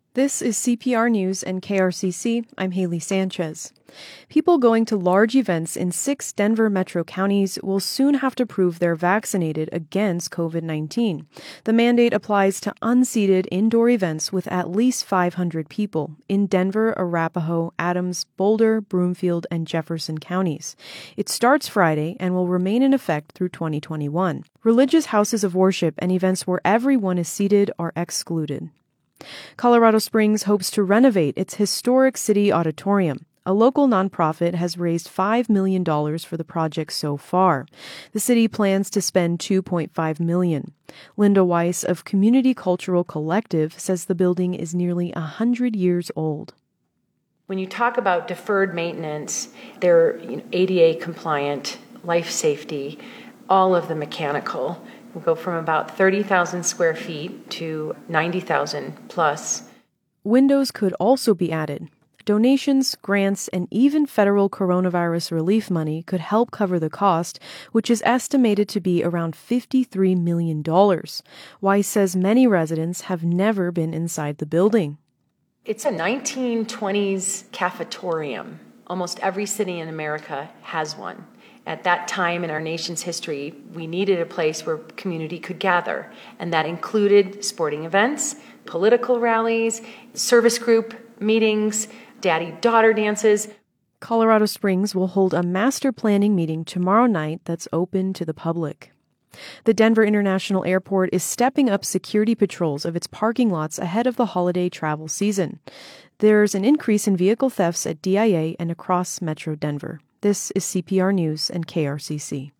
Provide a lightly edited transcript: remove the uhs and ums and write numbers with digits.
This is CPR News and KRCC. I'm Haley Sanchez. People going to large events in 6 Denver metro counties will soon have to prove they're vaccinated against COVID-19. The mandate applies to unseated indoor events with at least 500 people in Denver, Arapahoe, Adams, Boulder, Broomfield, and Jefferson counties. It starts Friday and will remain in effect through 2021. Religious houses of worship and events where everyone is seated are excluded. Colorado Springs hopes to renovate its historic city auditorium. A local nonprofit has raised $5 million for the project so far. The city plans to spend $2.5 million. Linda Weiss of Community Cultural Collective says the building is nearly 100 years old. When you talk about deferred maintenance, they're ADA compliant, life safety, all of the mechanical. We'll go from about 30,000 square feet to 90,000 plus. Windows could also be added. Donations, grants, and even federal coronavirus relief money could help cover the cost, which is estimated to be around $53 million. Weiss says many residents have never been inside the building. It's a 1920s cafetorium. Almost every city in America has one. At that time in our nation's history, we needed a place where community could gather, and that included sporting events, political rallies, service group meetings, daddy-daughter dances. Colorado Springs will hold a master planning meeting tomorrow night that's open to the public. The Denver International Airport is stepping up security patrols of its parking lots ahead of the holiday travel season. There's an increase in vehicle thefts at DIA and across Metro Denver. This is CPR News and KRCC.